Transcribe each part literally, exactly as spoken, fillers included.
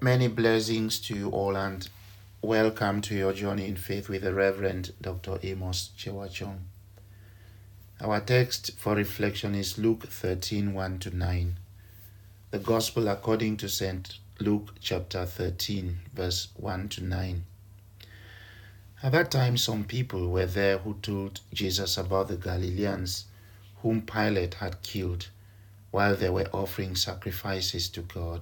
Many blessings to you all and welcome to your journey in faith with the Reverend Doctor Amos Chewachong. Our text for reflection is Luke thirteen, one to nine. The Gospel according to Saint Luke chapter thirteen, verse one to nine. At that time some people were there who told Jesus about the Galileans whom Pilate had killed while they were offering sacrifices to God.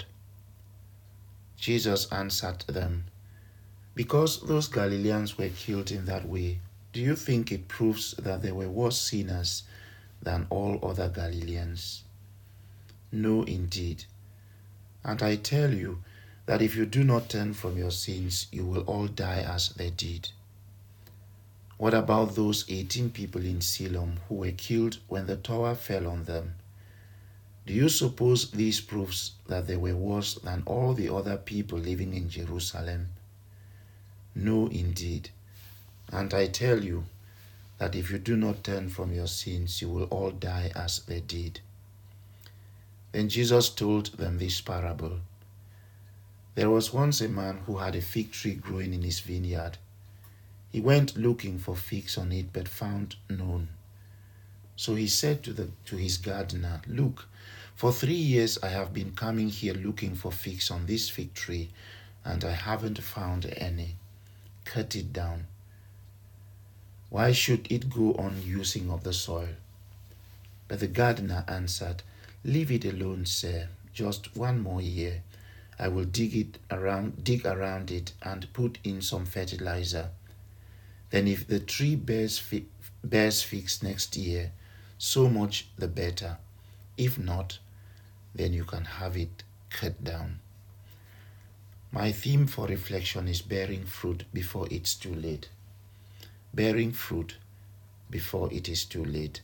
Jesus answered them, "Because those Galileans were killed in that way, do you think it proves that they were worse sinners than all other Galileans? No, indeed. And I tell you that if you do not turn from your sins, you will all die as they did. What about those eighteen people in Siloam who were killed when the tower fell on them? Do you suppose this proves that they were worse than all the other people living in Jerusalem? No, indeed. And I tell you that if you do not turn from your sins, you will all die as they did." Then Jesus told them this parable. There was once a man who had a fig tree growing in his vineyard. He went looking for figs on it, but found none. So he said to, the, to his gardener, "Look, for three years I have been coming here looking for figs on this fig tree, and I haven't found any. Cut it down. Why should it go on using of the soil?" But the gardener answered, "Leave it alone, sir. Just one more year. I will dig it around, dig around it and put in some fertilizer. Then if the tree bears, fi- bears figs next year, so much the better. If not, then you can have it cut down." My theme for reflection is bearing fruit before it's too late. Bearing fruit before it is too late.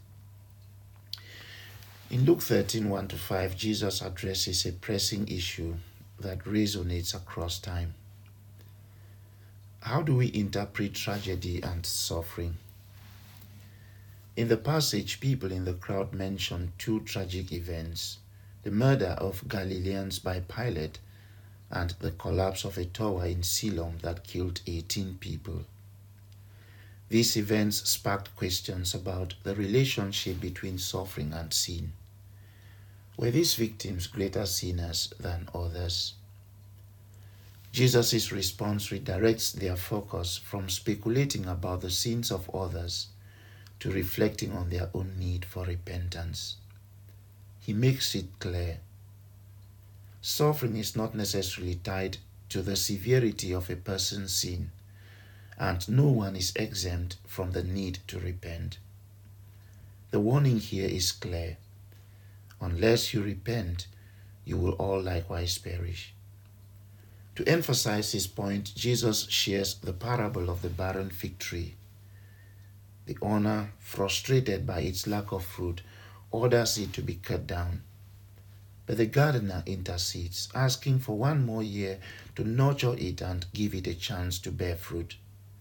In Luke thirteen, one to five, Jesus addresses a pressing issue that resonates across time. How do we interpret tragedy and suffering? In the passage, people in the crowd mention two tragic events: the murder of Galileans by Pilate and the collapse of a tower in Siloam that killed eighteen people. These events sparked questions about the relationship between suffering and sin. Were these victims greater sinners than others? Jesus' response redirects their focus from speculating about the sins of others to reflecting on their own need for repentance. He makes it clear. Suffering is not necessarily tied to the severity of a person's sin, and no one is exempt from the need to repent. The warning here is clear. Unless you repent, you will all likewise perish. To emphasize his point, Jesus shares the parable of the barren fig tree. The owner, frustrated by its lack of fruit, orders it to be cut down. But the gardener intercedes, asking for one more year to nurture it and give it a chance to bear fruit.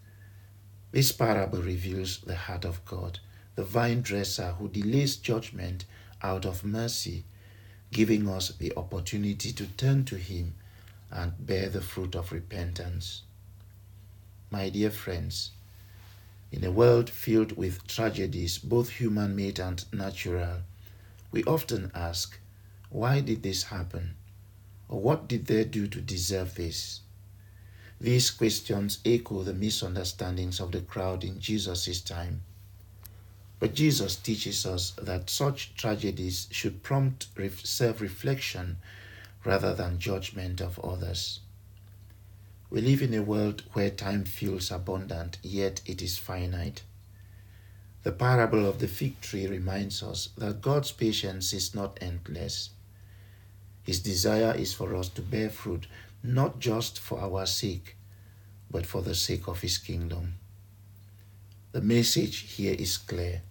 This parable reveals the heart of God, the vine dresser who delays judgment out of mercy, giving us the opportunity to turn to him and bear the fruit of repentance. My dear friends, in a world filled with tragedies, both human-made and natural, we often ask, why did this happen? Or what did they do to deserve this? These questions echo the misunderstandings of the crowd in Jesus' time. But Jesus teaches us that such tragedies should prompt self-reflection rather than judgment of others. We live in a world where time feels abundant, yet it is finite. The parable of the fig tree reminds us that God's patience is not endless. His desire is for us to bear fruit, not just for our sake, but for the sake of his kingdom. The message here is clear.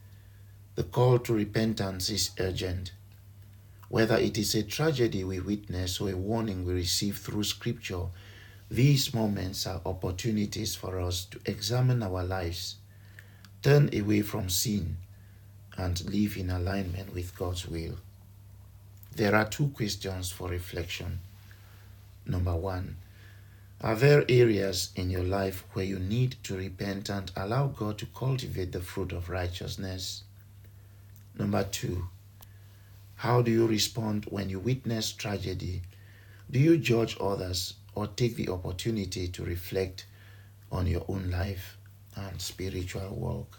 The call to repentance is urgent. Whether it is a tragedy we witness or a warning we receive through Scripture, these moments are opportunities for us to examine our lives, turn away from sin, and live in alignment with God's will. There are two questions for reflection. Number one, are there areas in your life where you need to repent and allow God to cultivate the fruit of righteousness? Number two, how do you respond when you witness tragedy? Do you judge others or take the opportunity to reflect on your own life and spiritual walk?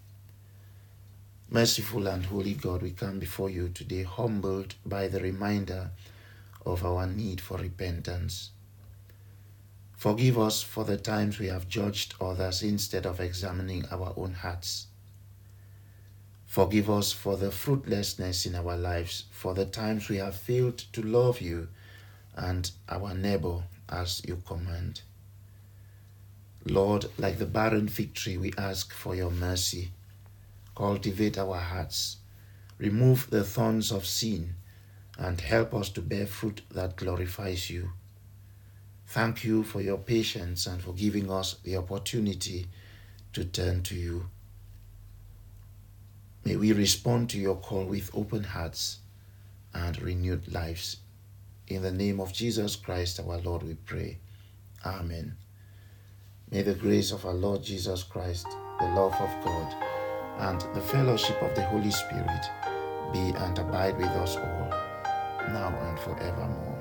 Merciful and holy God, we come before you today humbled by the reminder of our need for repentance. Forgive us for the times we have judged others instead of examining our own hearts. Forgive us for the fruitlessness in our lives, for the times we have failed to love you and our neighbor as you command. Lord, like the barren fig tree, we ask for your mercy. Cultivate our hearts, remove the thorns of sin, and help us to bear fruit that glorifies you. Thank you for your patience and for giving us the opportunity to turn to you. May we respond to your call with open hearts and renewed lives. In the name of Jesus Christ, our Lord, we pray. Amen. May the grace of our Lord Jesus Christ, the love of God, and the fellowship of the Holy Spirit be and abide with us all, now and forevermore.